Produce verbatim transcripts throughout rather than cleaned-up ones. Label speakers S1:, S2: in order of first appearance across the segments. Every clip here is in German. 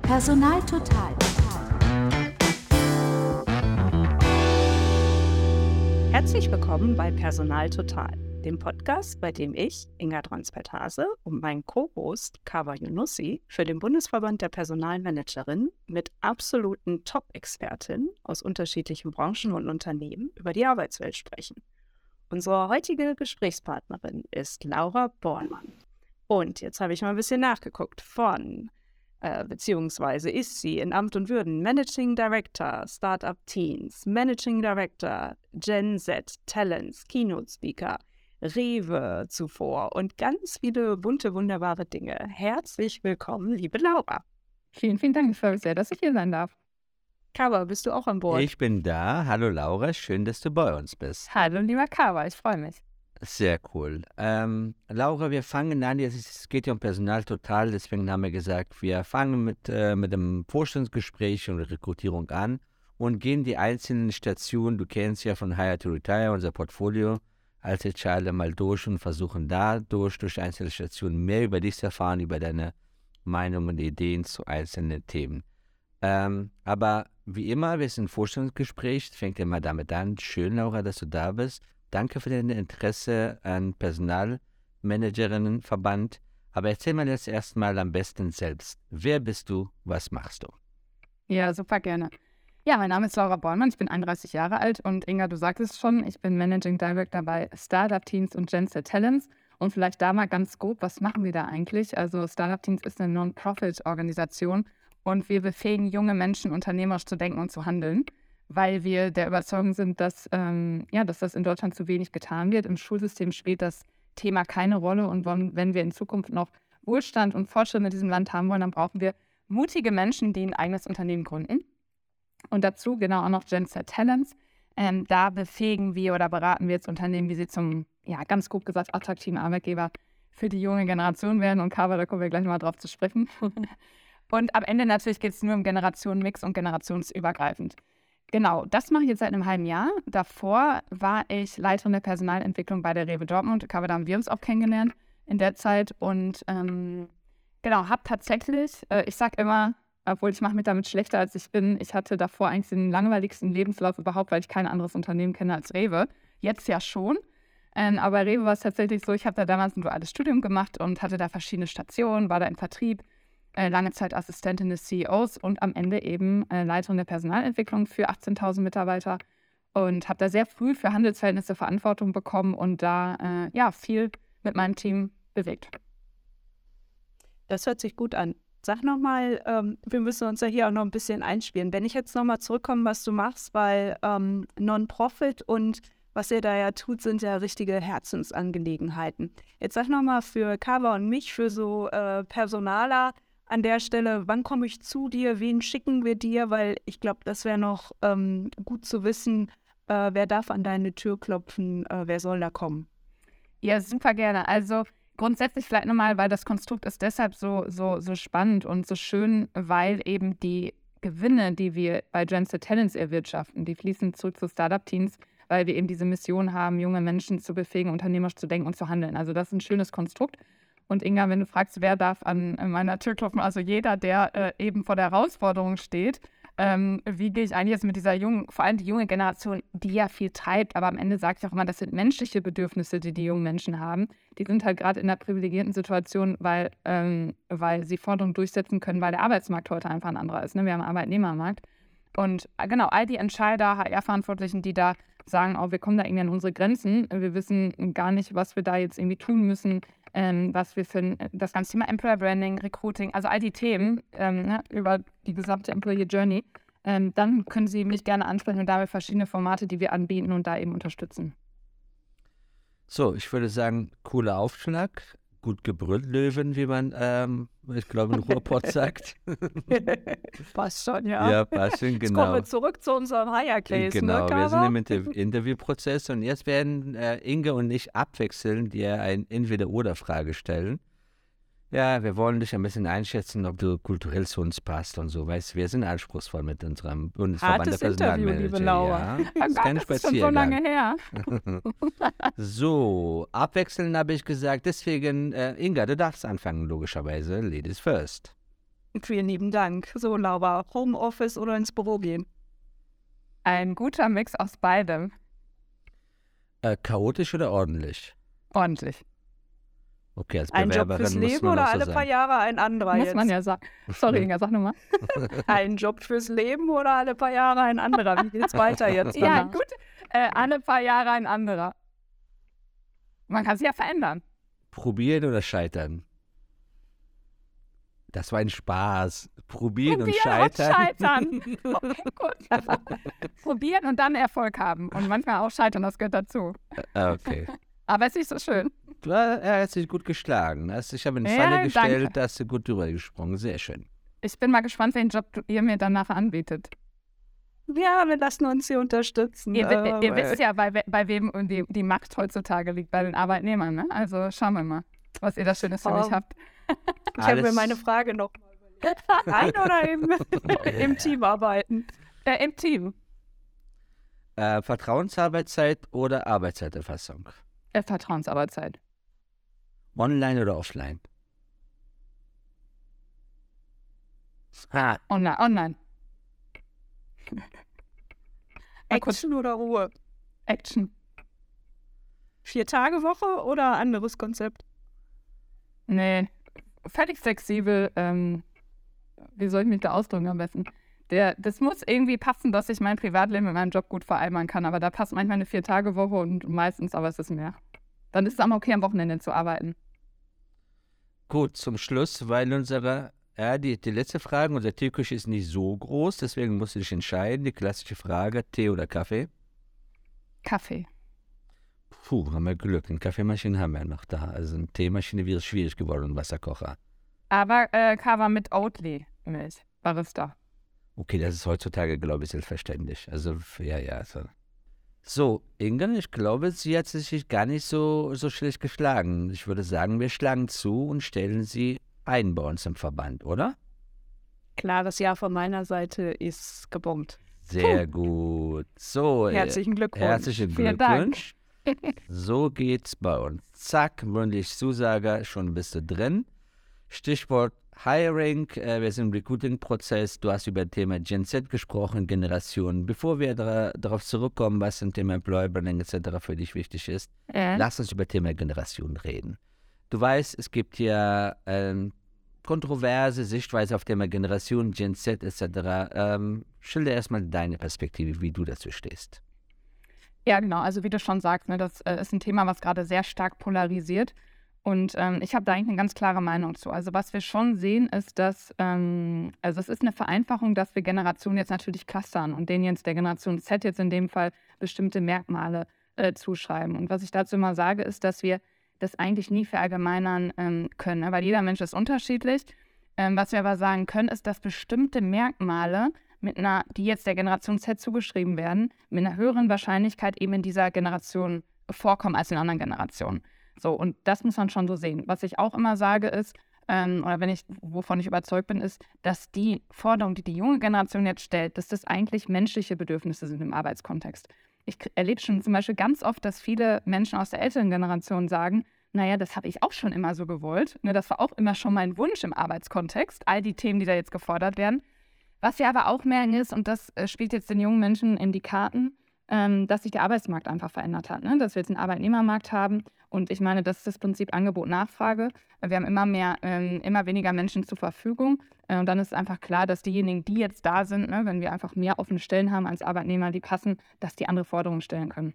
S1: Personal Total.
S2: Herzlich willkommen bei Personal Total, dem Podcast, bei dem ich, Inga Dronsfeld-Hase, und mein Co-Host Kawa Yunussi für den Bundesverband der Personalmanagerinnen mit absoluten Top-Expertinnen aus unterschiedlichen Branchen und Unternehmen über die Arbeitswelt sprechen. Unsere heutige Gesprächspartnerin ist Laura Bornmann. Und jetzt habe ich mal ein bisschen nachgeguckt von, äh, beziehungsweise ist sie in Amt und Würden Managing Director, Startup Teens, Managing Director, Gen Z, Talents, Keynote Speaker, Rewe zuvor und ganz viele bunte, wunderbare Dinge. Herzlich willkommen, liebe Laura.
S3: Vielen, vielen Dank. Ich freue mich sehr, dass ich hier sein darf.
S2: Kawa, bist du auch an Bord?
S4: Ich bin da. Hallo Laura, schön, dass du bei uns bist.
S3: Hallo, lieber Kawa, ich freue mich.
S4: Sehr cool. Ähm, Laura, wir fangen an, jetzt, es geht ja um Personal Total, deswegen haben wir gesagt, wir fangen mit, äh, mit dem Vorstellungsgespräch und Rekrutierung an und gehen die einzelnen Stationen, du kennst ja von Hire to Retire, unser Portfolio, als H R mal durch und versuchen dadurch, durch einzelne Stationen mehr über dich zu erfahren, über deine Meinungen und Ideen zu einzelnen Themen. Ähm, aber wie immer, wir sind im Vorstellungsgespräch, fängt immer damit an. Schön, Laura, dass du da bist. Danke für dein Interesse an Personalmanagerinnenverband. Aber erzähl mal jetzt erstmal am besten selbst. Wer bist du? Was machst du?
S3: Ja, super gerne. Ja, mein Name ist Laura Bornmann, ich bin einunddreißig Jahre alt und Inga, du sagtest es schon, ich bin Managing Director bei Startup Teens und Gen Z Talents. Und vielleicht da mal ganz grob, was machen wir da eigentlich? Also Startup Teens ist eine Non-Profit-Organisation und wir befähigen junge Menschen, unternehmerisch zu denken und zu handeln, weil wir der Überzeugung sind, dass, ähm, ja, dass das in Deutschland zu wenig getan wird. Im Schulsystem spielt das Thema keine Rolle und wenn wir in Zukunft noch Wohlstand und Fortschritt in diesem Land haben wollen, dann brauchen wir mutige Menschen, die ein eigenes Unternehmen gründen. Und dazu genau auch noch Gen Z Talents. Ähm, da befähigen wir oder beraten wir jetzt Unternehmen, wie sie zum, ja, ganz grob gesagt, attraktiven Arbeitgeber für die junge Generation werden. Und Kawa, da kommen wir gleich mal drauf zu sprechen. Und am Ende natürlich geht es nur um Generationenmix und generationsübergreifend. Genau, das mache ich jetzt seit einem halben Jahr. Davor war ich Leiterin der Personalentwicklung bei der Rewe Dortmund. Kawa, da haben wir uns auch kennengelernt in der Zeit. Und ähm, genau, habe tatsächlich, äh, ich sage immer, obwohl ich mache mich damit schlechter, als ich bin, ich hatte davor eigentlich den langweiligsten Lebenslauf überhaupt, weil ich kein anderes Unternehmen kenne als Rewe. Jetzt ja schon. Ähm, aber Rewe war es tatsächlich so, ich habe da damals ein duales Studium gemacht und hatte da verschiedene Stationen, war da im Vertrieb, äh, lange Zeit Assistentin des C E Os und am Ende eben äh, Leiterin der Personalentwicklung für achtzehntausend Mitarbeiter und habe da sehr früh für Handelsverhältnisse Verantwortung bekommen und da äh, ja viel mit meinem Team bewegt.
S2: Das hört sich gut an. Sag nochmal, ähm, wir müssen uns ja hier auch noch ein bisschen einspielen. Wenn ich jetzt nochmal zurückkomme, was du machst, weil ähm, Non-Profit und was ihr da ja tut, sind ja richtige Herzensangelegenheiten. Jetzt sag nochmal für Kawa und mich, für so äh, Personaler an der Stelle, wann komme ich zu dir, wen schicken wir dir? Weil ich glaube, das wäre noch ähm, gut zu wissen, äh, wer darf an deine Tür klopfen, äh, wer soll da kommen?
S3: Ja, super gerne. Also grundsätzlich vielleicht nochmal, weil das Konstrukt ist deshalb so, so, so spannend und so schön, weil eben die Gewinne, die wir bei Gen Z Talents erwirtschaften, die fließen zurück zu Startup-Teams, weil wir eben diese Mission haben, junge Menschen zu befähigen, unternehmerisch zu denken und zu handeln. Also das ist ein schönes Konstrukt. Und Inga, wenn du fragst, wer darf an meiner Tür klopfen, also jeder, der äh, eben vor der Herausforderung steht, ähm, wie gehe ich eigentlich jetzt mit dieser jungen, vor allem die junge Generation, die ja viel treibt, aber am Ende sage ich auch immer, das sind menschliche Bedürfnisse, die die jungen Menschen haben. Die sind halt gerade in einer privilegierten Situation, weil, ähm, weil sie Forderungen durchsetzen können, weil der Arbeitsmarkt heute einfach ein anderer ist. Ne? Wir haben einen Arbeitnehmermarkt. Und äh, genau, all die Entscheider, H R-Verantwortlichen, die da sagen, oh, wir kommen da irgendwie an unsere Grenzen, wir wissen gar nicht, was wir da jetzt irgendwie tun müssen, ähm, was wir für ein, das ganze Thema Employer Branding, Recruiting, also all die Themen ähm, ne, über die gesamte Employee Journey, ähm, dann können Sie mich gerne ansprechen und da haben wir verschiedene Formate, die wir anbieten und da eben unterstützen.
S4: So, ich würde sagen, cooler Aufschlag. Gut gebrüllt, Löwen, wie man, ähm, ich glaube, in Ruhrpott sagt.
S2: Passt schon, ja.
S4: Ja, passt schon,
S2: Jetzt
S4: genau.
S2: kommen wir zurück zu unserem Hire-Case,
S4: Genau,
S2: ne,
S4: wir sind
S2: Kawa?
S4: im Inter- Interviewprozess und jetzt werden äh, Inge und ich abwechselnd dir eine Entweder-Oder-Frage stellen. Ja, wir wollen dich ein bisschen einschätzen, ob du kulturell zu uns passt und so. Weißt du, wir sind anspruchsvoll mit unserem Bundesverband
S2: Hartes
S4: der
S2: Interview,
S4: Personalmanager.
S2: liebe Laura.
S4: Ja,
S3: Oh
S4: das ist
S3: Gott,
S4: kein
S3: das ist schon so lange
S4: Spaziergang.
S3: her.
S4: So, abwechselnd habe ich gesagt, deswegen, äh, Inga, du darfst anfangen, logischerweise. Ladies first.
S2: Vielen lieben Dank. So, Laura, Homeoffice oder ins Büro gehen?
S3: Ein guter Mix aus beidem.
S4: Äh, chaotisch oder ordentlich?
S3: Ordentlich.
S4: Okay, als
S2: Ein Job
S4: Bewerberin
S2: fürs
S4: muss
S2: Leben
S4: man
S2: oder
S4: auch so
S2: alle paar
S4: sein.
S2: Jahre ein anderer
S3: Muss
S2: jetzt?
S3: man ja sagen. Sorry, Inga, sag nochmal.
S2: Ein Job fürs Leben oder alle paar Jahre ein anderer? Wie geht's weiter jetzt
S3: Ja,
S2: danach?
S3: gut. Äh, alle paar Jahre ein anderer. Man kann sich ja verändern.
S4: Probieren oder scheitern? Das war ein Spaß. Probieren und
S3: Probieren und
S4: scheitern.
S3: scheitern. Okay, gut. Probieren und dann Erfolg haben. Und manchmal auch scheitern, das gehört dazu.
S4: Ah, okay.
S3: Aber es ist nicht so schön.
S4: Du, er hat sich gut geschlagen. Hast- Ich habe eine
S3: Ja,
S4: Falle
S3: danke.
S4: gestellt, da hast du gut drüber gesprungen. Sehr schön.
S3: Ich bin mal gespannt, welchen Job du- ihr mir danach anbietet.
S2: Ja, wir lassen uns hier unterstützen.
S3: Ihr, wi-
S2: äh,
S3: ihr
S2: weil-
S3: wisst ja, bei, we- bei wem die, die Macht heutzutage liegt, bei den Arbeitnehmern. Ne? Also schauen wir mal, was ihr da Schönes für mich
S2: Oh.
S3: habt.
S2: Ich habe mir
S4: Alles-
S2: meine Frage noch mal überlegt. Rein oder im, im Team arbeiten?
S3: Äh, Im Team.
S4: Äh, Vertrauensarbeitszeit oder Arbeitszeiterfassung?
S3: Äh, Vertrauensarbeitszeit.
S4: Online oder offline? Ah,
S3: Online. Online. Mal kurz
S2: Action oder Ruhe?
S3: Action.
S2: Vier-Tage-Woche oder anderes Konzept?
S3: Nee, völlig flexibel. Ähm, wie soll ich mich da ausdrücken am besten? Der, das muss irgendwie passen, dass ich mein Privatleben mit meinem Job gut vereinbaren kann. Aber da passt manchmal eine Vier-Tage-Woche und meistens, aber es ist mehr. Dann ist es auch okay, am Wochenende zu arbeiten.
S4: gut, zum Schluss, weil unsere, ja, die, die letzte Frage, unser Teeküche ist nicht so groß, deswegen musst du dich entscheiden. Die klassische Frage, Tee oder Kaffee?
S3: Kaffee.
S4: Puh, haben wir Glück. Eine Kaffeemaschine haben wir noch da. Also eine Teemaschine wäre schwierig geworden, ein Wasserkocher.
S3: Aber äh, Kava mit Oatly-Milch. Barista.
S4: Okay, das ist heutzutage, glaube ich, selbstverständlich. Also, ja, ja. So, so Inga, ich glaube, sie hat sich gar nicht so, so schlecht geschlagen. Ich würde sagen, wir schlagen zu und stellen sie ein bei uns im Verband, oder?
S2: Klares Ja von meiner Seite ist gebombt.
S4: Sehr gut. So, äh,
S2: Herzlichen Glückwunsch.
S4: herzlichen
S3: Vielen Dank.
S4: Glückwunsch. So geht's bei uns. Zack, mündlich Zusage, schon bist du drin. Stichwort Hiring, äh, wir sind im Recruiting-Prozess. Du hast über das Thema Gen Z gesprochen, Generation. Bevor wir dra darauf zurückkommen, was im Thema Employer Branding et cetera für dich wichtig ist,
S3: Äh,
S4: lass uns über das Thema Generation reden. Du weißt, es gibt hier ähm, kontroverse Sichtweise auf Thema Generation, Gen Z et cetera. Ähm, schilder erstmal deine Perspektive, wie du dazu stehst.
S3: Ja, genau. Also wie du schon sagst, ne, das äh, ist ein Thema, was gerade sehr stark polarisiert. Und ähm, ich habe da eigentlich eine ganz klare Meinung zu. Also was wir schon sehen, ist, dass, ähm, also es ist eine Vereinfachung, dass wir Generationen jetzt natürlich clustern und denen jetzt der Generation Z jetzt in dem Fall bestimmte Merkmale äh, zuschreiben. Und was ich dazu immer sage, ist, dass wir das eigentlich nie verallgemeinern ähm, können, ne? Weil jeder Mensch ist unterschiedlich. Ähm, was wir aber sagen können, ist, dass bestimmte Merkmale mit einer, die jetzt der Generation Z zugeschrieben werden, mit einer höheren Wahrscheinlichkeit eben in dieser Generation vorkommen als in anderen Generationen. So, und das muss man schon so sehen. Was ich auch immer sage ist, ähm, oder wenn ich, wovon ich überzeugt bin, ist, dass die Forderungen, die die junge Generation jetzt stellt, dass das eigentlich menschliche Bedürfnisse sind im Arbeitskontext. Ich k- erlebe schon zum Beispiel ganz oft, dass viele Menschen aus der älteren Generation sagen, naja, das habe ich auch schon immer so gewollt. Ne, das war auch immer schon mein Wunsch im Arbeitskontext, all die Themen, die da jetzt gefordert werden. Was wir aber auch merken ist, und das äh, spielt jetzt den jungen Menschen in die Karten, ähm, dass sich der Arbeitsmarkt einfach verändert hat. Ne? Dass wir jetzt einen Arbeitnehmermarkt haben. Und ich meine, das ist das Prinzip Angebot-Nachfrage. Wir haben immer mehr, ähm, immer weniger Menschen zur Verfügung. Äh, und dann ist einfach klar, dass diejenigen, die jetzt da sind, ne, wenn wir einfach mehr offene Stellen haben als Arbeitnehmer, die passen, dass die andere Forderungen stellen können.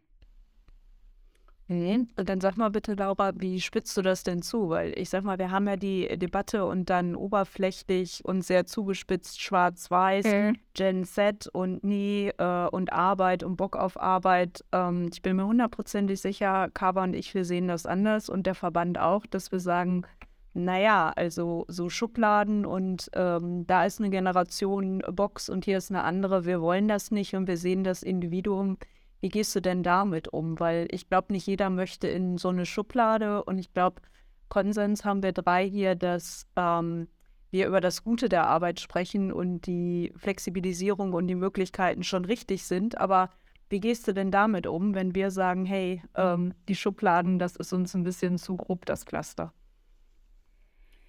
S2: Und dann sag mal bitte, Laura, wie spitzt du das denn zu? Weil ich sag mal, wir haben ja die Debatte und dann oberflächlich und sehr zugespitzt schwarz-weiß,
S3: Mhm.
S2: Gen Z und nie äh, und Arbeit und Bock auf Arbeit. Ähm, ich bin mir hundertprozentig sicher, Kava und ich, wir sehen das anders und der Verband auch, dass wir sagen, naja, also so Schubladen und ähm, da ist eine Generation Box und hier ist eine andere. Wir wollen das nicht und wir sehen das Individuum. Wie gehst du denn damit um? Weil ich glaube, nicht jeder möchte in so eine Schublade und ich glaube, Konsens haben wir drei hier, dass ähm, wir über das Gute der Arbeit sprechen und die Flexibilisierung und die Möglichkeiten schon richtig sind. Aber wie gehst du denn damit um, wenn wir sagen, hey, ähm, die Schubladen, das ist uns ein bisschen zu grob, das Cluster?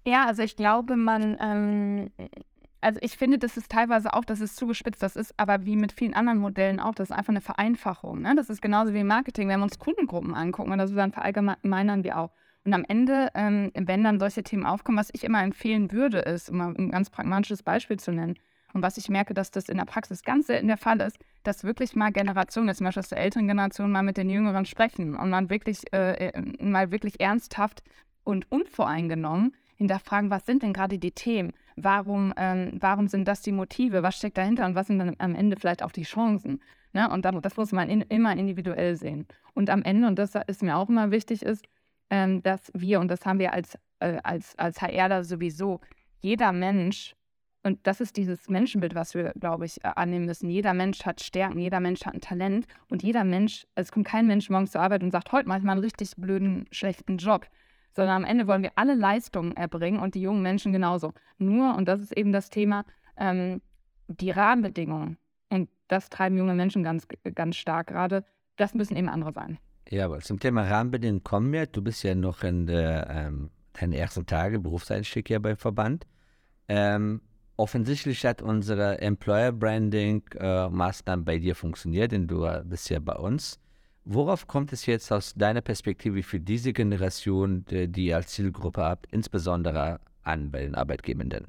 S3: Ja, also ich glaube, man, ähm, also ich finde, das ist teilweise auch, dass es zugespitzt das ist, aber wie mit vielen anderen Modellen auch, das ist einfach eine Vereinfachung. Ne? Das ist genauso wie im Marketing, wenn wir uns Kundengruppen angucken oder so, dann verallgemeinern wir auch. Und am Ende, ähm, wenn dann solche Themen aufkommen, was ich immer empfehlen würde, ist, um mal ein ganz pragmatisches Beispiel zu nennen, und was ich merke, dass das in der Praxis ganz selten der Fall ist, dass wirklich mal Generationen, jetzt zum Beispiel aus der älteren Generation, mal mit den Jüngeren sprechen und man wirklich, äh, mal wirklich ernsthaft und unvoreingenommen hinterfragen, was sind denn gerade die Themen? Warum, ähm, warum sind das die Motive? Was steckt dahinter und was sind dann am Ende vielleicht auch die Chancen? Ne? Und dann, das muss man in, immer individuell sehen. Und am Ende, und das ist mir auch immer wichtig, ist, ähm, dass wir, und das haben wir als, äh, als, als HRler sowieso, jeder Mensch, und das ist dieses Menschenbild, was wir, glaube ich, annehmen müssen. Jeder Mensch hat Stärken, jeder Mensch hat ein Talent und jeder Mensch, also es kommt kein Mensch morgens zur Arbeit und sagt, heute mache ich mal einen richtig blöden, schlechten Job, sondern am Ende wollen wir alle Leistungen erbringen und die jungen Menschen genauso. Nur, und das ist eben das Thema, ähm, die Rahmenbedingungen, und das treiben junge Menschen ganz, ganz stark gerade, das müssen eben andere sein.
S4: Ja, aber zum Thema Rahmenbedingungen kommen wir. Du bist ja noch in der, ähm, deinen ersten Tage, Berufseinstieg hier beim Verband. Ähm, offensichtlich hat unsere Employer-Branding-Maßnahmen bei dir funktioniert, denn du bist ja bei uns. Worauf kommt es jetzt aus deiner Perspektive für diese Generation, die, die ihr als Zielgruppe habt, insbesondere an bei den Arbeitgebenden?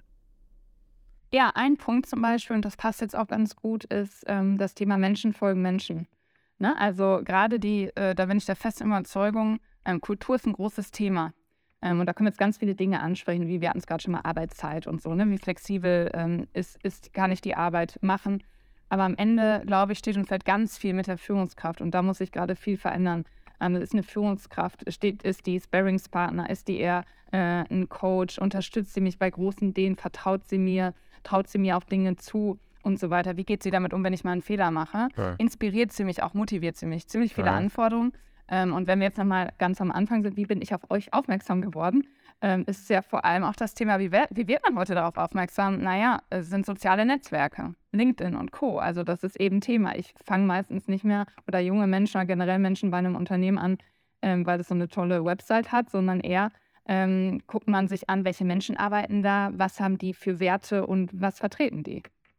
S3: Ja, ein Punkt zum Beispiel, und das passt jetzt auch ganz gut, ist ähm, das Thema Menschen folgen Menschen. Ne? Also gerade die, äh, da bin ich der festen Überzeugung, ähm, Kultur ist ein großes Thema. Ähm, und da können wir jetzt ganz viele Dinge ansprechen, wie wir hatten es gerade schon mal, Arbeitszeit und so, ne? Wie flexibel ähm, ist, ist, kann ich die Arbeit machen. Aber am Ende, glaube ich, steht und fällt ganz viel mit der Führungskraft. Und da muss sich gerade viel verändern. Ähm, ist eine Führungskraft, steht, ist die Sparringspartner, ist die eher äh, ein Coach, unterstützt sie mich bei großen Ideen, vertraut sie mir, traut sie mir auf Dinge zu und so weiter. Wie geht sie damit um, wenn ich mal einen Fehler mache? Ja. Inspiriert sie mich auch, motiviert sie mich? Ziemlich viele ja. Anforderungen. Ähm, und wenn wir jetzt nochmal ganz am Anfang sind, wie bin ich auf euch aufmerksam geworden, ähm, ist es ja vor allem auch das Thema, wie, wer, wie wird man heute darauf aufmerksam? Naja, es sind soziale Netzwerke, LinkedIn und Co. Also das ist eben Thema. Ich fange meistens nicht mehr, oder junge Menschen oder generell Menschen bei einem Unternehmen an, ähm, weil es so eine tolle Website hat, sondern eher ähm, guckt man sich an, welche Menschen arbeiten da, was haben die für Werte und was vertreten die.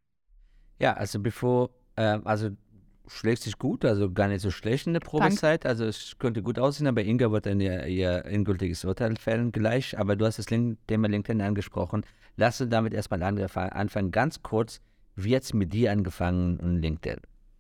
S4: Ja, also bevor, äh, also schlägt sich gut, also gar nicht so schlecht in der Probezeit. Dank. Also es könnte gut aussehen, aber Inga wird dann ihr, ihr endgültiges Urteil fällen gleich. Aber du hast das Thema LinkedIn angesprochen. Lass uns damit erstmal anfangen. Ganz kurz, wie hat es mit dir angefangen und LinkedIn?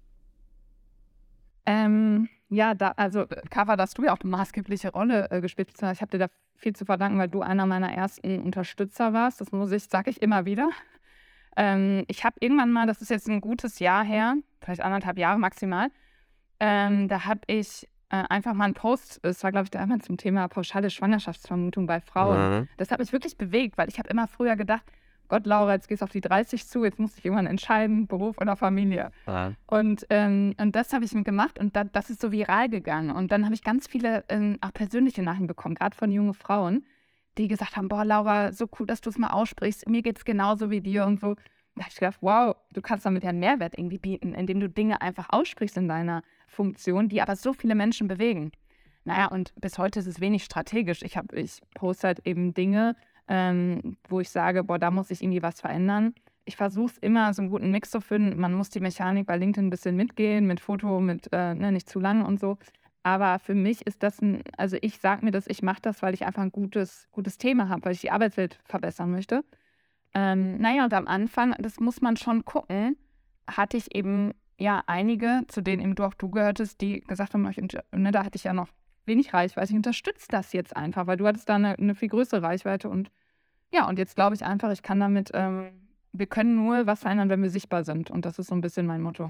S3: Ähm, ja, da, also Kava, da hast du ja auch eine maßgebliche Rolle äh, gespielt. Ich habe dir da viel zu verdanken, weil du einer meiner ersten Unterstützer warst. Das muss ich, sage ich immer wieder. Ähm, ich habe irgendwann mal, das ist jetzt ein gutes Jahr her, vielleicht anderthalb Jahre maximal, ähm, da habe ich äh, einfach mal einen Post, das war, glaube ich, damals zum Thema pauschale Schwangerschaftsvermutung bei Frauen. Mhm. Das hat mich wirklich bewegt, weil ich habe immer früher gedacht, Gott, Laura, jetzt gehst du auf die dreißig zu, jetzt muss ich irgendwann entscheiden, Beruf oder Familie. Mhm. Und, ähm, und das habe ich mir gemacht und da, das ist so viral gegangen. Und dann habe ich ganz viele ähm, auch persönliche Nachrichten bekommen, gerade von jungen Frauen, die gesagt haben, boah, Laura, so cool, dass du es mal aussprichst, mir geht es genauso wie dir und so. Da habe ich gedacht, wow, du kannst damit ja einen Mehrwert irgendwie bieten, indem du Dinge einfach aussprichst in deiner Funktion, die aber so viele Menschen bewegen. Naja, und bis heute ist es wenig strategisch. Ich, hab, ich poste halt eben Dinge, ähm, wo ich sage, boah, da muss ich irgendwie was verändern. Ich versuche es immer, so einen guten Mix zu finden. Man muss die Mechanik bei LinkedIn ein bisschen mitgehen, mit Foto, mit äh, ne, nicht zu lang und so. Aber für mich ist das ein, also ich sage mir das, ich mache das, weil ich einfach ein gutes, gutes Thema habe, weil ich die Arbeitswelt verbessern möchte. Ähm, naja, und am Anfang, das muss man schon gucken, hatte ich eben ja einige, zu denen eben du auch du gehörtest, die gesagt haben, ich, ne, da hatte ich ja noch wenig Reichweite, ich unterstütze das jetzt einfach, weil du hattest da eine, eine viel größere Reichweite und ja, und jetzt glaube ich einfach, ich kann damit, ähm, wir können nur was verändern, wenn wir sichtbar sind und das ist so ein bisschen mein Motto.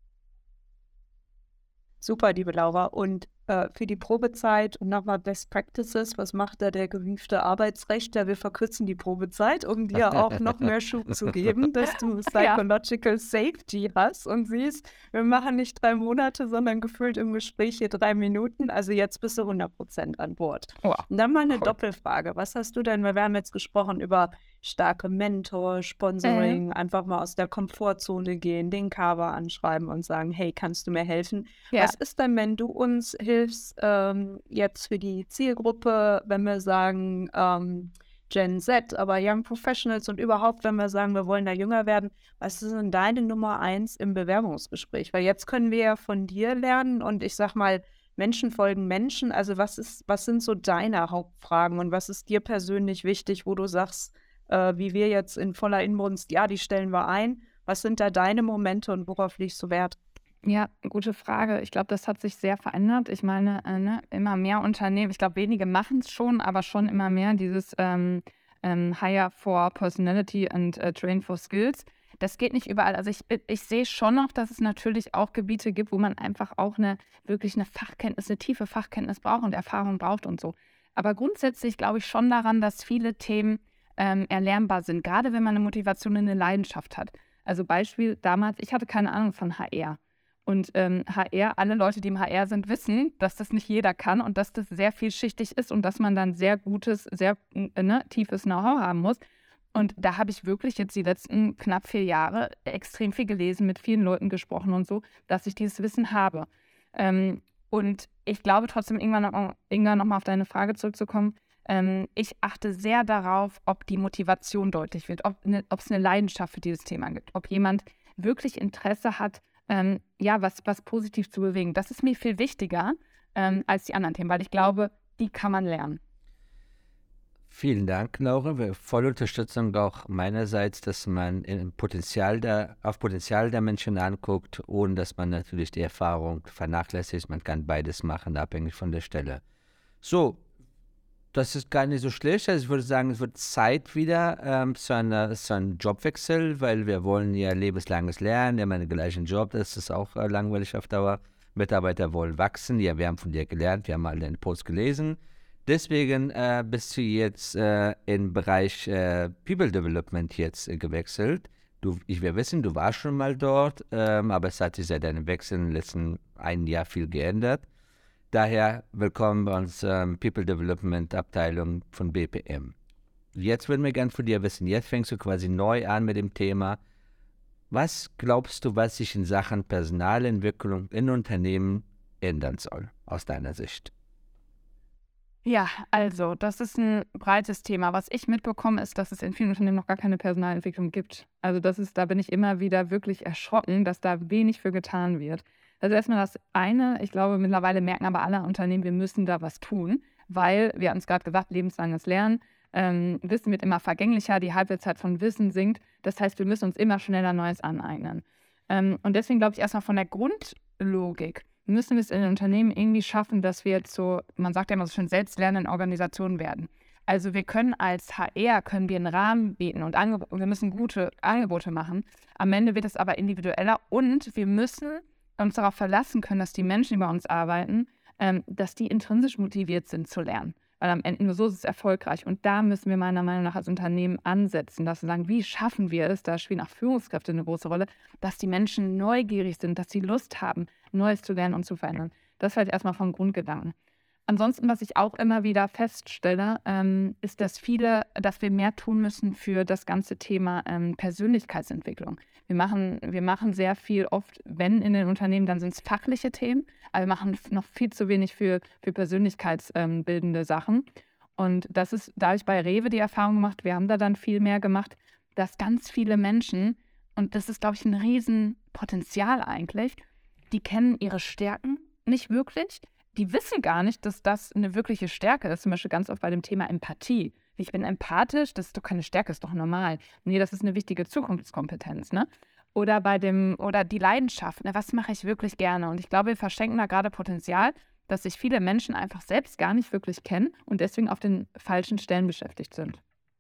S2: Super, liebe Laura. Und äh, für die Probezeit und nochmal Best Practices, was macht da der gewiefte Arbeitsrechtler? Wir verkürzen die Probezeit, um dir auch noch mehr Schub zu geben, dass du Psychological ja. Safety hast und siehst, wir machen nicht drei Monate, sondern gefühlt im Gespräch hier drei Minuten. Also jetzt bist du hundert Prozent an Bord. Oh, und dann mal eine cool. Doppelfrage. Was hast du denn, weil wir haben jetzt gesprochen über starke Mentor, Sponsoring, mhm. einfach mal aus der Komfortzone gehen, den Cover anschreiben und sagen, hey, kannst du mir helfen? Ja. Was ist denn, wenn du uns hilfst, ähm, jetzt für die Zielgruppe, wenn wir sagen, ähm, Gen Z, aber Young Professionals und überhaupt, wenn wir sagen, wir wollen da jünger werden, was ist denn deine Nummer eins im Bewerbungsgespräch? Weil jetzt können wir ja von dir lernen und ich sag mal, Menschen folgen Menschen. Also was ist, was sind so deine Hauptfragen und was ist dir persönlich wichtig, wo du sagst, äh, wie wir jetzt in voller Inbrunst, ja, die stellen wir ein. Was sind da deine Momente und worauf legst du Wert?
S3: Ja, gute Frage. Ich glaube, das hat sich sehr verändert. Ich meine, äh, ne, immer mehr Unternehmen, ich glaube, wenige machen es schon, aber schon immer mehr dieses ähm, ähm, Hire for Personality and äh, Train for Skills. Das geht nicht überall. Also ich, ich sehe schon noch, dass es natürlich auch Gebiete gibt, wo man einfach auch eine wirklich eine Fachkenntnis, eine tiefe Fachkenntnis braucht und Erfahrung braucht und so. Aber grundsätzlich glaube ich schon daran, dass viele Themen ähm, erlernbar sind, gerade wenn man eine Motivation und eine Leidenschaft hat. Also Beispiel damals, ich hatte keine Ahnung von H R. Und ähm, H R, alle Leute, die im H R sind, wissen, dass das nicht jeder kann und dass das sehr vielschichtig ist und dass man dann sehr gutes, sehr äh, ne, tiefes Know-how haben muss. Und da habe ich wirklich jetzt die letzten knapp vier Jahre extrem viel gelesen, mit vielen Leuten gesprochen und so, dass ich dieses Wissen habe. Ähm, und ich glaube trotzdem, irgendwann noch, Inga, nochmal auf deine Frage zurückzukommen, ähm, ich achte sehr darauf, ob die Motivation deutlich wird, ob, ne, ob es eine Leidenschaft für dieses Thema gibt, ob jemand wirklich Interesse hat, Ähm, ja, was, was positiv zu bewegen. Das ist mir viel wichtiger ähm, als die anderen Themen, weil ich glaube, die kann man lernen.
S4: Vielen Dank, Laura. Volle Unterstützung auch meinerseits, dass man in Potenzial der, auf Potenzial der Menschen anguckt, ohne dass man natürlich die Erfahrung vernachlässigt. Man kann beides machen, abhängig von der Stelle. So, das ist gar nicht so schlecht. Also ich würde sagen, es wird Zeit wieder ähm, zu, einer, zu einem Jobwechsel, weil wir wollen ja lebenslanges Lernen, immer den gleichen Job, das ist auch äh, langweilig auf Dauer. Mitarbeiter wollen wachsen, ja, wir haben von dir gelernt, wir haben alle den Post gelesen. Deswegen äh, bist du jetzt äh, im Bereich äh, People Development jetzt äh, gewechselt. Du, ich, wir wissen, du warst schon mal dort, ähm, aber es hat sich seit deinem Wechsel im letzten ein Jahr viel geändert. Daher willkommen bei uns ähm, People Development Abteilung von B P M. Jetzt würden wir gerne von dir wissen, jetzt fängst du quasi neu an mit dem Thema. Was glaubst du, was sich in Sachen Personalentwicklung in Unternehmen ändern soll, aus deiner Sicht?
S3: Ja, also das ist ein breites Thema. Was ich mitbekomme, ist, dass es in vielen Unternehmen noch gar keine Personalentwicklung gibt. Also das ist, da bin ich immer wieder wirklich erschrocken, dass da wenig für getan wird. Also erstmal das eine, ich glaube, mittlerweile merken aber alle Unternehmen, wir müssen da was tun, weil, wir hatten es gerade gesagt, lebenslanges Lernen, ähm, Wissen wird immer vergänglicher, die Halbwertszeit von Wissen sinkt. Das heißt, wir müssen uns immer schneller Neues aneignen. Ähm, und deswegen glaube ich erstmal von der Grundlogik, müssen wir es in den Unternehmen irgendwie schaffen, dass wir zu, man sagt ja immer so schön, selbstlernenden Organisationen werden. Also wir können als H R, können wir einen Rahmen bieten und Angeb- wir müssen gute Angebote machen. Am Ende wird es aber individueller und wir müssen uns darauf verlassen können, dass die Menschen, die bei uns arbeiten, ähm, dass die intrinsisch motiviert sind zu lernen. Weil am Ende nur so ist es erfolgreich. Und da müssen wir meiner Meinung nach als Unternehmen ansetzen, dass wir sagen, wie schaffen wir es, da spielen auch Führungskräfte eine große Rolle, dass die Menschen neugierig sind, dass sie Lust haben, Neues zu lernen und zu verändern. Das fällt erstmal vom Grundgedanken. Ansonsten, was ich auch immer wieder feststelle, ähm, ist, dass viele, dass wir mehr tun müssen für das ganze Thema ähm, Persönlichkeitsentwicklung. Wir machen, wir machen sehr viel oft, wenn in den Unternehmen, dann sind es fachliche Themen, aber wir machen noch viel zu wenig für, für persönlichkeitsbildende ähm, Sachen. Und das ist, da habe ich bei Rewe die Erfahrung gemacht, wir haben da dann viel mehr gemacht, dass ganz viele Menschen, und das ist, glaube ich, ein Riesenpotenzial eigentlich, die kennen ihre Stärken nicht wirklich. Die wissen gar nicht, dass das eine wirkliche Stärke ist. Zum Beispiel ganz oft bei dem Thema Empathie. Ich bin empathisch, das ist doch keine Stärke, ist doch normal. Nee, das ist eine wichtige Zukunftskompetenz, ne? Oder bei dem, oder die Leidenschaft, ne? Was mache ich wirklich gerne? Und ich glaube, wir verschenken da gerade Potenzial, dass sich viele Menschen einfach selbst gar nicht wirklich kennen und deswegen auf den falschen Stellen beschäftigt sind.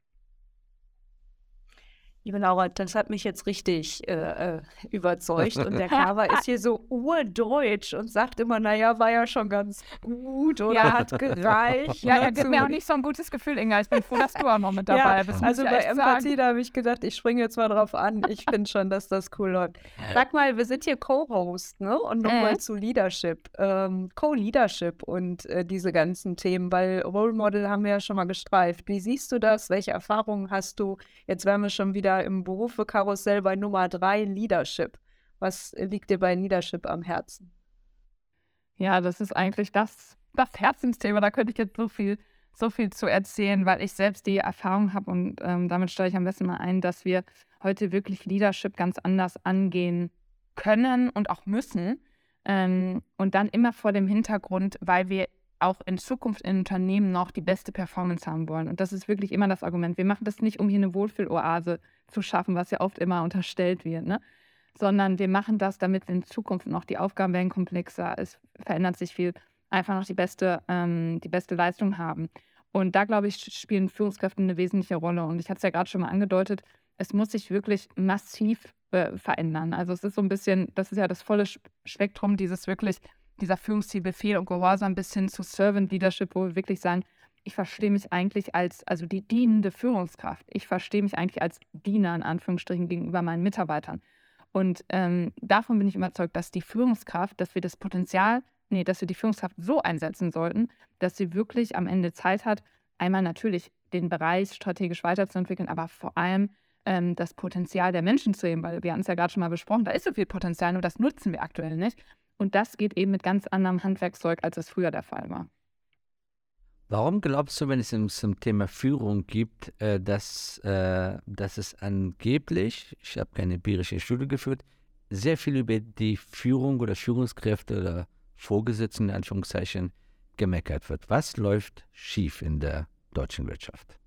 S2: Liebe Laura, das hat mich jetzt richtig äh, äh, überzeugt. Und der Carver ist hier so urdeutsch und sagt immer, naja, war ja schon ganz gut oder
S3: Ja.
S2: hat gereicht.
S3: Ja,
S2: ne,
S3: er gibt
S2: zu-
S3: mir auch nicht so ein gutes Gefühl, Inga. Ich bin froh, dass du auch noch mit dabei
S2: Ja,
S3: bist. muss
S2: also
S3: ich
S2: bei
S3: echt
S2: Empathie,
S3: sagen.
S2: da habe ich gedacht, ich springe jetzt mal drauf an. Ich finde schon, dass das cool läuft. Sag mal, wir sind hier Co-Host, ne? Und nochmal
S3: Äh.
S2: zu Leadership, ähm, Co-Leadership und äh, diese ganzen Themen, weil Role Model haben wir ja schon mal gestreift. Wie siehst du das? Welche Erfahrungen hast du? Jetzt wären wir schon wieder im Berufekarussell bei Nummer drei, Leadership. Was liegt dir bei Leadership am Herzen?
S3: Ja, das ist eigentlich das, das Herzensthema. Da könnte ich jetzt so viel, so viel zu erzählen, weil ich selbst die Erfahrung habe und ähm, damit steige ich am besten mal ein, dass wir heute wirklich Leadership ganz anders angehen können und auch müssen. Ähm, und dann immer vor dem Hintergrund, weil wir auch in Zukunft in Unternehmen noch die beste Performance haben wollen. Und das ist wirklich immer das Argument. Wir machen das nicht, um hier eine Wohlfühloase zu schaffen, was ja oft immer unterstellt wird, ne? Sondern wir machen das, damit wir in Zukunft noch, die Aufgaben werden komplexer, es verändert sich viel, einfach noch die beste, ähm, die beste Leistung haben. Und da, glaube ich, spielen Führungskräfte eine wesentliche Rolle. Und ich hatte es ja gerade schon mal angedeutet, es muss sich wirklich massiv äh, verändern. Also es ist so ein bisschen, das ist ja das volle Spektrum, dieses wirklich, dieser Führungsstil Befehl und Gehorsam bis hin zu Servant Leadership, wo wir wirklich sagen, ich verstehe mich eigentlich als, also die dienende Führungskraft, ich verstehe mich eigentlich als Diener in Anführungsstrichen gegenüber meinen Mitarbeitern. Und ähm, davon bin ich überzeugt, dass die Führungskraft, dass wir das Potenzial, nee, dass wir die Führungskraft so einsetzen sollten, dass sie wirklich am Ende Zeit hat, einmal natürlich den Bereich strategisch weiterzuentwickeln, aber vor allem ähm, das Potenzial der Menschen zu heben, weil wir hatten es ja gerade schon mal besprochen, da ist so viel Potenzial, nur das nutzen wir aktuell nicht. Und das geht eben mit ganz anderem Handwerkszeug, als es früher der Fall war.
S4: Warum glaubst du, wenn es um zum Thema Führung gibt, äh, dass, äh, dass es angeblich, ich habe keine empirische Studie geführt, sehr viel über die Führung oder Führungskräfte oder Vorgesetzten in Anführungszeichen gemeckert wird? Was läuft schief in der deutschen Wirtschaft?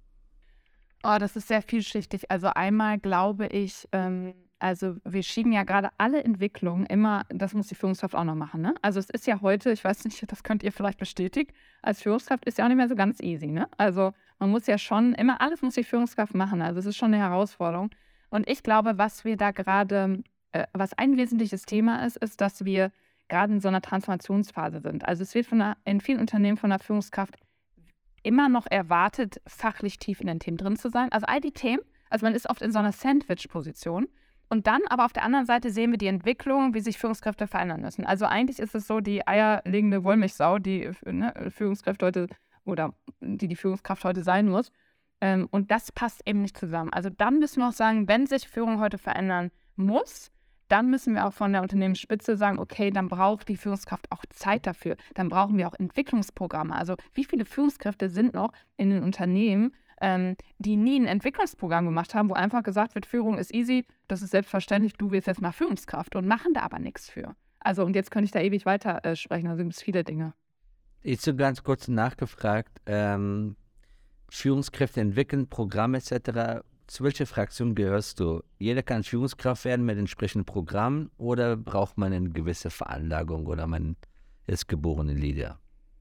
S3: Oh, das ist sehr vielschichtig. Also einmal glaube ich, ähm, also wir schieben ja gerade alle Entwicklungen immer, das muss die Führungskraft auch noch machen, ne? Also es ist ja heute, ich weiß nicht, das könnt ihr vielleicht bestätigen, als Führungskraft ist ja auch nicht mehr so ganz easy, ne? Also man muss ja schon, immer alles muss die Führungskraft machen, also es ist schon eine Herausforderung. Und ich glaube, was wir da gerade, äh, was ein wesentliches Thema ist, ist, dass wir gerade in so einer Transformationsphase sind. Also es wird von einer, in vielen Unternehmen von der Führungskraft immer noch erwartet, fachlich tief in den Themen drin zu sein. Also all die Themen, also man ist oft in so einer Sandwich-Position. Und dann aber auf der anderen Seite sehen wir die Entwicklung, wie sich Führungskräfte verändern müssen. Also eigentlich ist es so die eierlegende Wollmilchsau, die ne, Führungskräfte heute oder die die Führungskraft heute sein muss. Ähm, und das passt eben nicht zusammen. Also dann müssen wir auch sagen, wenn sich Führung heute verändern muss, dann müssen wir auch von der Unternehmensspitze sagen, okay, dann braucht die Führungskraft auch Zeit dafür. Dann brauchen wir auch Entwicklungsprogramme. Also wie viele Führungskräfte sind noch in den Unternehmen, ähm, die nie ein Entwicklungsprogramm gemacht haben, wo einfach gesagt wird, Führung ist easy, das ist selbstverständlich, du wirst jetzt mal Führungskraft und machen da aber nichts für. Also und jetzt könnte ich da ewig weiter äh, sprechen, also gibt es viele Dinge.
S4: Ich so ganz kurz nachgefragt, ähm, Führungskräfte entwickeln, Programme et cetera. Zu welcher Fraktion gehörst du? Jeder kann Führungskraft werden mit entsprechenden Programmen oder braucht man eine gewisse Veranlagung oder man ist geborene Leader?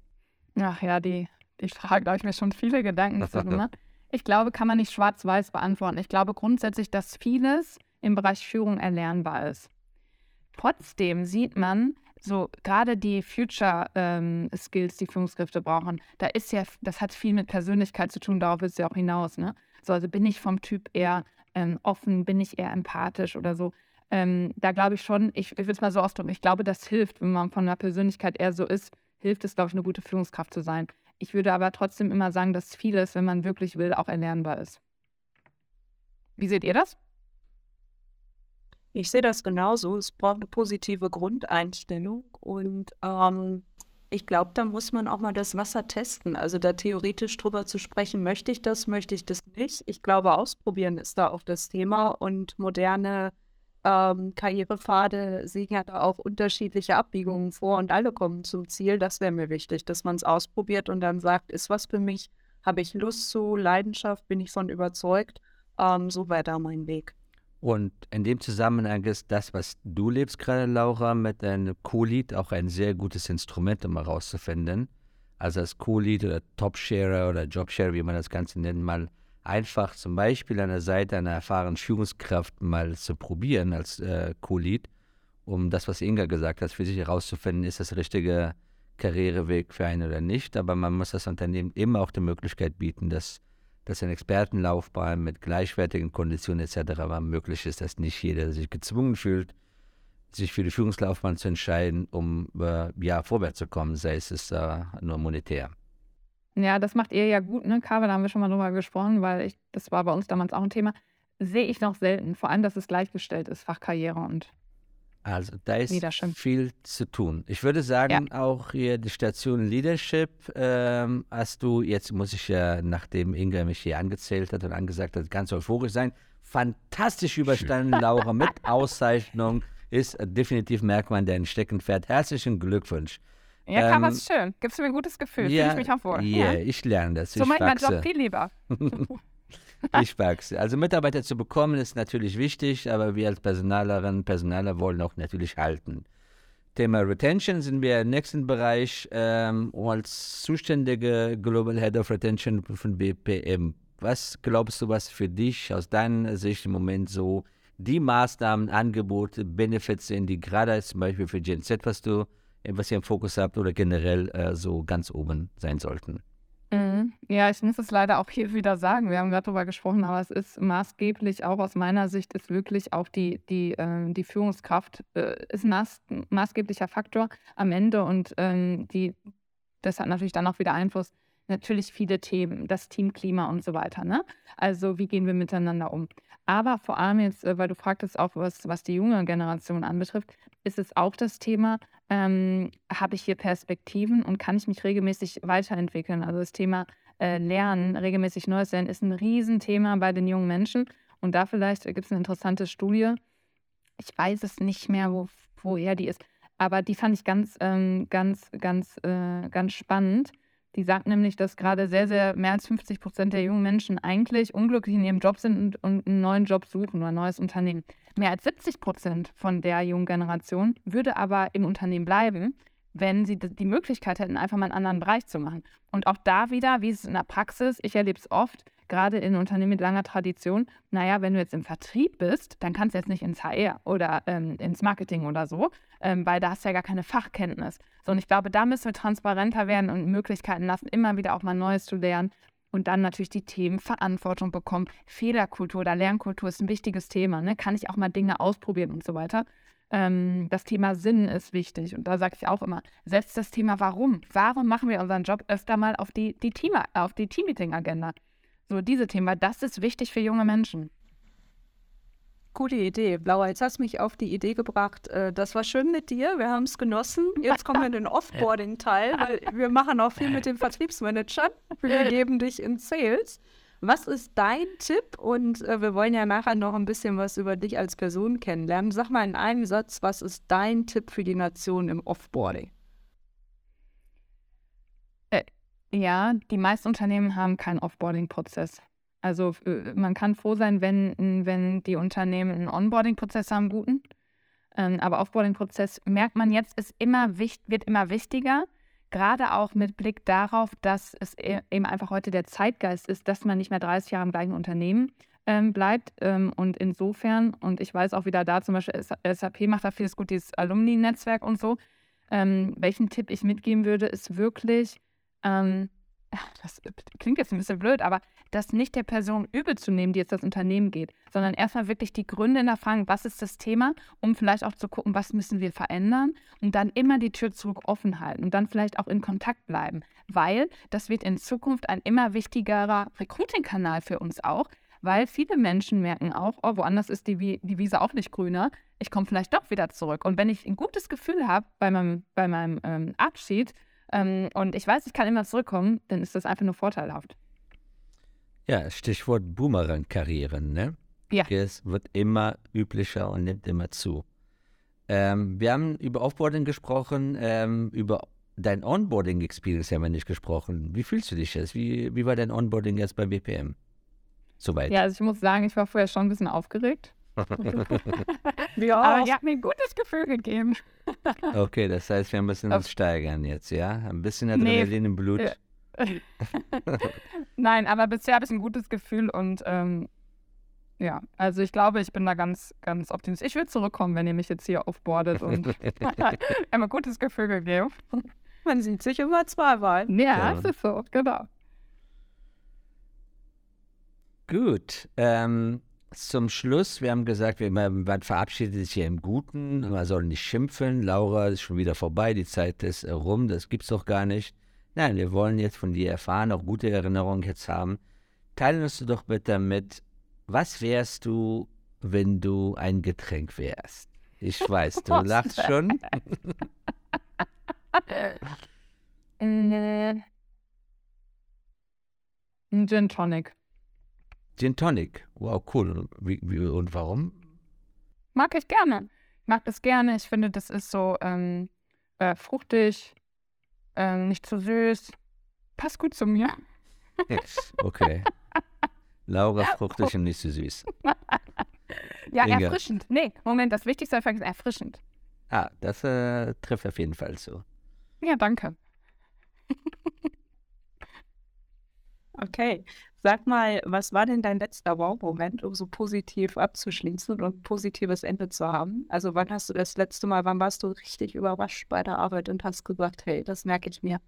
S3: Ach ja, die, die Frage, da habe ich mir schon viele Gedanken zu gemacht. Ich glaube, kann man nicht schwarz-weiß beantworten. Ich glaube grundsätzlich, dass vieles im Bereich Führung erlernbar ist. Trotzdem sieht man, so gerade die Future ähm, Skills, die Führungskräfte brauchen, da ist ja, das hat viel mit Persönlichkeit zu tun, darauf ist es ja auch hinaus, ne? So, also bin ich vom Typ eher ähm, offen, bin ich eher empathisch oder so. Ähm, da glaube ich schon, ich, ich will es mal so ausdrücken, ich glaube, das hilft, wenn man von der Persönlichkeit eher so ist, hilft es, glaube ich, eine gute Führungskraft zu sein. Ich würde aber trotzdem immer sagen, dass vieles, wenn man wirklich will, auch erlernbar ist. Wie seht ihr das?
S2: Ich sehe das genauso. Es braucht eine positive Grundeinstellung und ähm, ich glaube, da muss man auch mal das Wasser testen. Also da theoretisch drüber zu sprechen, möchte ich das, möchte ich das nicht. Ich glaube, ausprobieren ist da auch das Thema und moderne ähm, Karrierepfade sehen ja da auch unterschiedliche Abbiegungen vor und alle kommen zum Ziel. Das wäre mir wichtig, dass man es ausprobiert und dann sagt, ist was für mich, habe ich Lust zu, Leidenschaft, bin ich von überzeugt. Ähm, so wäre da mein Weg.
S4: Und in dem Zusammenhang ist das, was du lebst gerade, Laura, mit einem Co-Lead auch ein sehr gutes Instrument, um herauszufinden. Also als Co-Lead oder Top-Sharer oder Job-Sharer, wie man das Ganze nennt, mal einfach zum Beispiel an der Seite einer erfahrenen Führungskraft mal zu probieren als äh, Co-Lead, um das, was Inga gesagt hat, für sich herauszufinden, ist das der richtige Karriereweg für einen oder nicht. Aber man muss das Unternehmen immer auch die Möglichkeit bieten, dass dass eine Expertenlaufbahn mit gleichwertigen Konditionen et cetera möglich ist, dass nicht jeder sich gezwungen fühlt, sich für die Führungslaufbahn zu entscheiden, um äh, ja, vorwärts zu kommen, sei es äh, nur monetär.
S3: Ja, das macht ihr ja gut, ne, Carver, da haben wir schon mal drüber gesprochen, weil ich, das war bei uns damals auch ein Thema. Sehe ich noch selten, vor allem, dass es gleichgestellt ist, Fachkarriere und
S4: Also da ist
S3: Niederschirm.
S4: viel zu tun. Ich würde sagen,
S3: Ja.
S4: auch hier die Station Leadership ähm, hast du, jetzt muss ich ja, nachdem Inga mich hier angezählt hat und angesagt hat, ganz euphorisch sein, fantastisch überstanden, Laura, mit Auszeichnung, ist äh, definitiv Merkmal dein Steckenpferd. Herzlichen Glückwunsch.
S3: Ja, Carver
S4: Ähm,
S3: ist schön. Gibst du mir ein gutes Gefühl. Fühle
S4: Ja,
S3: ich mich auch wohl.
S4: yeah,
S3: Ja.
S4: ich lerne das.
S3: So
S4: ich
S3: mache ich meinen Job
S4: wachse.
S3: viel lieber.
S4: Ich wachse. Also Mitarbeiter zu bekommen ist natürlich wichtig, aber wir als Personalerinnen, Personaler wollen auch natürlich halten. Thema Retention sind wir im nächsten Bereich ähm, als zuständige Global Head of Retention von B P M. Was glaubst du, was für dich aus deiner Sicht im Moment so die Maßnahmen, Angebote, Benefits sind, die gerade zum Beispiel für Gen Z, was du, was ihr im Fokus habt oder generell äh, so ganz oben sein sollten?
S3: Mhm. Ja, ich muss es leider auch hier wieder sagen. Wir haben gerade darüber gesprochen, aber es ist maßgeblich, auch aus meiner Sicht, ist wirklich auch die, die, äh, die Führungskraft äh, ist maß, maßgeblicher Faktor am Ende und ähm, die, das hat natürlich dann auch wieder Einfluss. Natürlich viele Themen, das Teamklima und so weiter. Ne? Also wie gehen wir miteinander um? Aber vor allem jetzt, äh, weil du fragtest auch, was, was die junge Generation anbetrifft, ist es auch das Thema, ähm, habe ich hier Perspektiven und kann ich mich regelmäßig weiterentwickeln? Also das Thema äh, Lernen, regelmäßig Neues lernen, ist ein Riesenthema bei den jungen Menschen. Und da vielleicht gibt es eine interessante Studie. Ich weiß es nicht mehr, wo, woher die ist, aber die fand ich ganz, ähm, ganz, ganz, äh, ganz spannend. Die sagt nämlich, dass gerade sehr, sehr mehr als fünfzig Prozent der jungen Menschen eigentlich unglücklich in ihrem Job sind und, und einen neuen Job suchen oder ein neues Unternehmen. Mehr als siebzig Prozent von der jungen Generation würde aber im Unternehmen bleiben, wenn sie die Möglichkeit hätten, einfach mal einen anderen Bereich zu machen. Und auch da wieder, wie ist es in der Praxis, ich erlebe es oft, gerade in Unternehmen mit langer Tradition, naja, wenn du jetzt im Vertrieb bist, dann kannst du jetzt nicht ins H R oder ähm, ins Marketing oder so, ähm, weil da hast du ja gar keine Fachkenntnis. So, und ich glaube, da müssen wir transparenter werden und Möglichkeiten lassen, immer wieder auch mal Neues zu lernen. Und dann natürlich die Themen Verantwortung bekommen. Fehlerkultur oder Lernkultur ist ein wichtiges Thema. Ne? Kann ich auch mal Dinge ausprobieren und so weiter. Ähm, das Thema Sinn ist wichtig. Und da sage ich auch immer, setzt das Thema Warum. Warum machen wir unseren Job öfter mal auf die, die, Team, auf die Team-Meeting-Agenda? So diese Themen, weil das ist wichtig für junge Menschen.
S2: Coole Idee. Laura, jetzt hast du mich auf die Idee gebracht. Äh, das war schön mit dir. Wir haben es genossen. Jetzt kommen wir in den Offboarding-Teil, weil wir machen auch viel mit den Vertriebsmanagern. Wir geben dich in Sales. Was ist dein Tipp? Und äh, wir wollen ja nachher noch ein bisschen was über dich als Person kennenlernen. Sag mal in einem Satz, was ist dein Tipp für die Nation im Offboarding?
S3: Äh, ja, die meisten Unternehmen haben keinen Offboarding-Prozess. Also äh, man kann froh sein, wenn, wenn die Unternehmen einen Onboarding-Prozess haben, guten. Ähm, aber Offboarding-Prozess, merkt man jetzt, ist immer wicht, wird immer wichtiger, gerade auch mit Blick darauf, dass es e- eben einfach heute der Zeitgeist ist, dass man nicht mehr dreißig Jahre im gleichen Unternehmen ähm, bleibt. Ähm, und insofern, und ich weiß auch wieder da, zum Beispiel S- SAP macht da vieles gut, dieses Alumni-Netzwerk und so. Ähm, welchen Tipp ich mitgeben würde, ist wirklich, ähm, das klingt jetzt ein bisschen blöd, aber das nicht der Person übel zu nehmen, die jetzt das Unternehmen geht, sondern erstmal wirklich die Gründe hinterfragen, was ist das Thema, um vielleicht auch zu gucken, was müssen wir verändern und dann immer die Tür zurück offen halten und dann vielleicht auch in Kontakt bleiben, weil das wird in Zukunft ein immer wichtigerer Recruiting-Kanal für uns auch, weil viele Menschen merken auch, oh, woanders ist die, Wie- die Wiese auch nicht grüner, ich komme vielleicht doch wieder zurück. Und wenn ich ein gutes Gefühl habe bei meinem, bei meinem ähm, Abschied, Ähm, und ich weiß, ich kann immer zurückkommen, dann ist das einfach nur vorteilhaft.
S4: Ja, Stichwort Boomerang-Karrieren, ne?
S3: Ja.
S4: Es wird immer üblicher und nimmt immer zu. Ähm, wir haben über Offboarding gesprochen, ähm, über dein Onboarding-Experience haben wir nicht gesprochen. Wie fühlst du dich jetzt? Wie, wie war dein Onboarding jetzt bei B P M? Soweit.
S3: Ja, also ich muss sagen, ich war vorher schon ein bisschen aufgeregt.
S2: Ja,
S3: Aber die hat mir ein gutes Gefühl gegeben.
S4: Okay, das heißt, wir müssen uns steigern jetzt, ja? Ein bisschen Adrenalin
S3: Nee,
S4: im Blut.
S3: äh, Nein, aber bisher habe ich ein gutes Gefühl und ähm, ja, also ich glaube, ich bin da ganz, ganz optimistisch. Ich will zurückkommen, wenn ihr mich jetzt hier aufboardet und mir ein gutes Gefühl gegeben.
S2: man sieht sich immer zweimal.
S3: Ja,
S4: Ja.
S3: es ist so, genau.
S4: Gut. Ähm, zum Schluss, wir haben gesagt, wir, man, man verabschiedet sich hier im Guten, man soll nicht schimpfen. Laura ist schon wieder vorbei, die Zeit ist äh, rum, das gibt's doch gar nicht. Nein, wir wollen jetzt von dir erfahren, auch gute Erinnerungen jetzt haben. Teilen uns doch bitte mit, was wärst du, wenn du ein Getränk wärst? Ich weiß, du
S3: Was
S4: lachst
S3: denn?
S4: schon.
S3: Äh, Ein Gin Tonic.
S4: Gin Tonic. Wow, cool. Wie, wie, und warum?
S3: Mag ich gerne. Ich mag das gerne. Ich finde, das ist so ähm, äh, fruchtig, ähm, nicht zu süß. Passt gut zu mir.
S4: Okay. Laura, fruchtig und nicht so süß.
S3: Ja,
S4: Inga.
S3: erfrischend. Nee, Moment, das Wichtigste ist erfrischend.
S4: Ah, das äh, trifft auf jeden Fall so.
S3: Ja, danke.
S2: Okay. Sag mal, was war denn dein letzter Wow-Moment, um so positiv abzuschließen und ein positives Ende zu haben? Also wann hast du das letzte Mal, wann warst du richtig überrascht bei der Arbeit und hast gesagt, hey, das merke ich mir?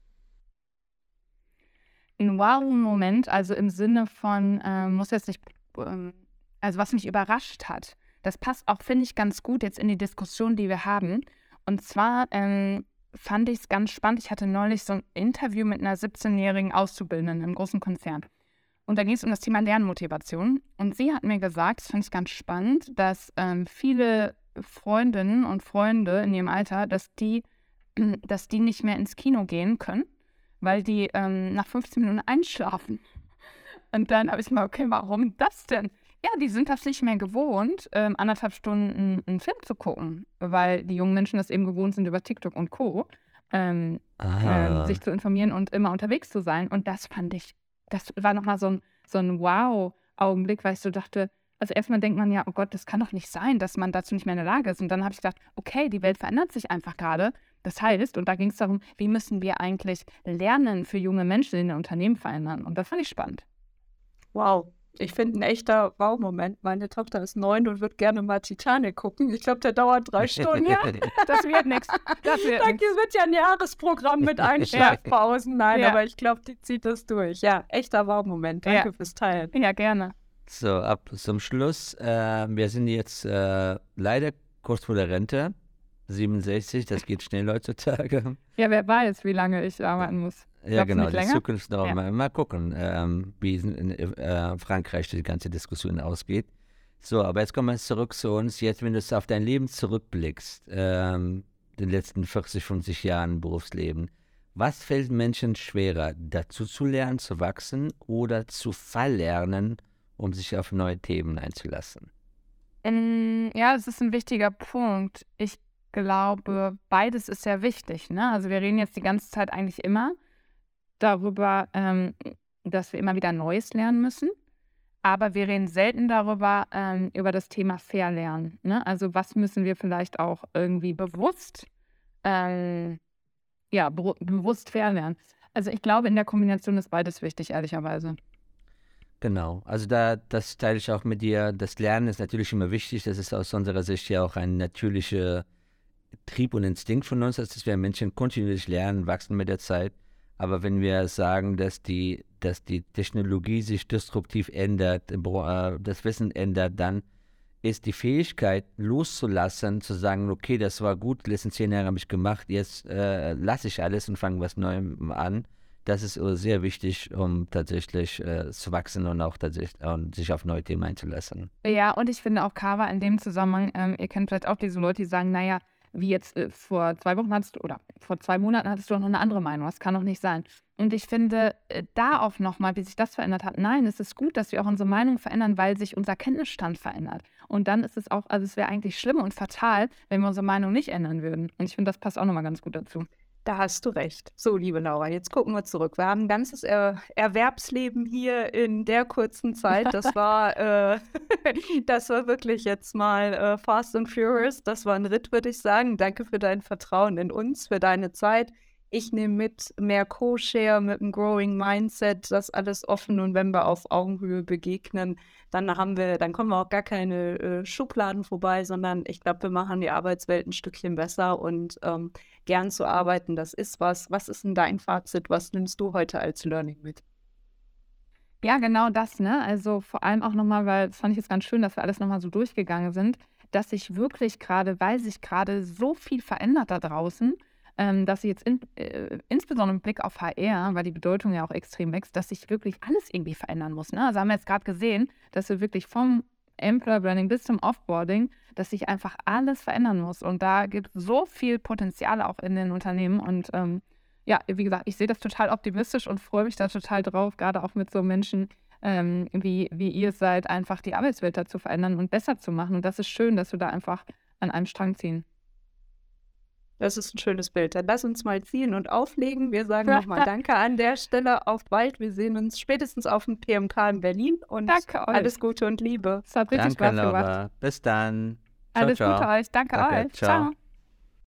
S3: Ein Wow-Moment, also im Sinne von, ähm, muss jetzt nicht, ähm, also was mich überrascht hat, das passt auch, finde ich, ganz gut jetzt in die Diskussion, die wir haben. Und zwar ähm, fand ich es ganz spannend. Ich hatte neulich so ein Interview mit einer siebzehnjährigen Auszubildenden im großen Konzern. Und da ging es um das Thema Lernmotivation. Und sie hat mir gesagt, das fand ich ganz spannend, dass ähm, viele Freundinnen und Freunde in ihrem Alter, dass die, dass die nicht mehr ins Kino gehen können, weil die ähm, nach fünfzehn Minuten einschlafen. Und dann habe ich mal, okay, warum das denn? Ja, die sind das nicht mehr gewohnt, ähm, anderthalb Stunden einen Film zu gucken, weil die jungen Menschen das eben gewohnt sind, über TikTok und Co. Ähm, ähm, sich zu informieren und immer unterwegs zu sein. Und das fand ich, das war nochmal so ein, so ein Wow-Augenblick, weil ich so dachte, also erstmal denkt man ja, oh Gott, das kann doch nicht sein, dass man dazu nicht mehr in der Lage ist. Und dann habe ich gedacht, okay, die Welt verändert sich einfach gerade. Das heißt, und da ging es darum, wie müssen wir eigentlich Lernen für junge Menschen in den Unternehmen verändern? Und das fand ich spannend.
S2: Wow. Ich finde ein echter Wow-Moment. Meine Tochter ist neun und wird gerne mal Titanic gucken. Ich glaube, der dauert drei Stunden. Ja,
S3: das wird nichts. Das wird
S2: Da
S3: nix.
S2: wird ja ein Jahresprogramm mit Einschlafpausen. Nein,
S3: Ja.
S2: aber ich glaube, die zieht das durch. Ja, echter Wow-Moment. Danke
S3: Ja.
S2: fürs Teilen.
S3: Ja, gerne.
S4: So, ab zum Schluss. Äh, wir sind jetzt äh, leider kurz vor der Rente. siebenundsechzig, das geht schnell heutzutage.
S3: Ja, wer weiß, wie lange ich arbeiten muss.
S4: Ja,
S3: Glaubst du
S4: genau,
S3: nicht
S4: die
S3: länger?
S4: Zukunft noch
S3: Ja.
S4: mal, mal gucken, ähm, wie es in äh, Frankreich die ganze Diskussion ausgeht. So, aber jetzt kommen wir zurück zu uns. Jetzt, wenn du auf dein Leben zurückblickst, ähm, den letzten vierzig, fünfzig Jahren Berufsleben, was fällt Menschen schwerer, dazu zu lernen, zu wachsen oder zu verlernen, um sich auf neue Themen einzulassen?
S3: Ähm, ja, das ist ein wichtiger Punkt. Ich glaube, beides ist sehr wichtig. Ne? Also wir reden jetzt die ganze Zeit eigentlich immer darüber, ähm, dass wir immer wieder Neues lernen müssen. Aber wir reden selten darüber, ähm, über das Thema Verlernen. Ne? Also was müssen wir vielleicht auch irgendwie bewusst, ähm, ja, be bewusst verlernen. Also ich glaube, in der Kombination ist beides wichtig, ehrlicherweise.
S4: Genau, also da, das teile ich auch mit dir. Das Lernen ist natürlich immer wichtig. Das ist aus unserer Sicht ja auch ein natürlicher Trieb und Instinkt von uns, dass wir Menschen kontinuierlich lernen, wachsen mit der Zeit. Aber wenn wir sagen, dass die, dass die Technologie sich disruptiv ändert, äh, das Wissen ändert, dann ist die Fähigkeit loszulassen, zu sagen, okay, das war gut, die letzten zehn Jahre habe ich gemacht, jetzt äh, lasse ich alles und fange was Neues an. Das ist äh, sehr wichtig, um tatsächlich äh, zu wachsen und auch tatsächlich und sich auf neue Themen einzulassen.
S3: Ja, und ich finde auch Carver in dem Zusammenhang, ähm, ihr kennt vielleicht auch diese Leute, die sagen, naja, wie jetzt äh, vor zwei Wochen hattest du, oder vor zwei Monaten hattest du auch noch eine andere Meinung, das kann doch nicht sein. Und ich finde, äh, da auch nochmal, wie sich das verändert hat, nein, es ist gut, dass wir auch unsere Meinung verändern, weil sich unser Kenntnisstand verändert. Und dann ist es auch, also es wäre eigentlich schlimm und fatal, wenn wir unsere Meinung nicht ändern würden. Und ich finde, das passt auch nochmal ganz gut dazu.
S2: Da hast du recht. So, liebe Laura, jetzt gucken wir zurück. Wir haben ein ganzes er Erwerbsleben hier in der kurzen Zeit. Das war, äh, das war wirklich jetzt mal äh, Fast and Furious. Das war ein Ritt, würde ich sagen. Danke für dein Vertrauen in uns, für deine Zeit. Ich nehme mit mehr Co-Share, mit einem Growing Mindset, das alles offen, und wenn wir auf Augenhöhe begegnen, dann haben wir, dann kommen wir auch gar keine äh, Schubladen vorbei, sondern ich glaube, wir machen die Arbeitswelt ein Stückchen besser und ähm, gern zu arbeiten, das ist was. Was ist denn dein Fazit? Was nimmst du heute als Learning mit?
S3: Ja, genau das, ne? Also vor allem auch nochmal, weil das fand ich jetzt ganz schön, dass wir alles nochmal so durchgegangen sind, dass sich wirklich gerade, weil sich gerade so viel verändert da draußen, ähm, dass ich jetzt in, äh, insbesondere mit Blick auf H R, weil die Bedeutung ja auch extrem wächst, dass sich wirklich alles irgendwie verändern muss. Ne? Also haben wir jetzt gerade gesehen, dass wir wirklich vom Employer Branding bis zum Offboarding, dass sich einfach alles verändern muss. Und da gibt es so viel Potenzial auch in den Unternehmen. Und ähm, ja, wie gesagt, ich sehe das total optimistisch und freue mich da total drauf, gerade auch mit so Menschen ähm, wie, wie ihr es seid, einfach die Arbeitswelt da zu verändern und besser zu machen. Und das ist schön, dass wir da einfach an einem Strang ziehen.
S2: Das ist ein schönes Bild. Dann lass uns mal ziehen und auflegen. Wir sagen nochmal Danke an der Stelle. Auf bald. Wir sehen uns spätestens auf dem P M K in Berlin. Und
S3: Danke euch.
S2: alles Gute und Liebe.
S3: Es hat richtig
S4: Danke,
S3: Spaß gemacht.
S4: Laura. Bis dann. Ciao,
S3: Alles
S4: ciao.
S3: Gute euch. Danke,
S4: Danke,
S3: euch.
S4: ciao.
S3: Ciao.